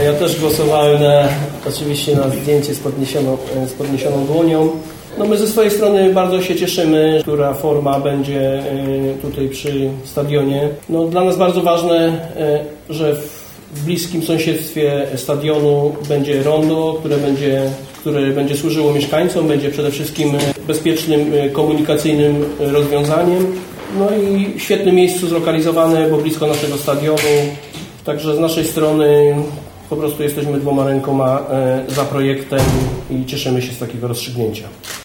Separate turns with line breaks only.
Ja też głosowałem oczywiście na zdjęcie z podniesioną dłonią. No my ze swojej strony bardzo się cieszymy, która forma będzie tutaj przy stadionie. No dla nas bardzo ważne, że w bliskim sąsiedztwie stadionu będzie rondo, które będzie służyło mieszkańcom, będzie przede wszystkim bezpiecznym, komunikacyjnym rozwiązaniem. No i w świetnym miejscu zlokalizowane, bo blisko naszego stadionu. Także z naszej strony po prostu jesteśmy 2 rękoma za projektem i cieszymy się z takiego rozstrzygnięcia.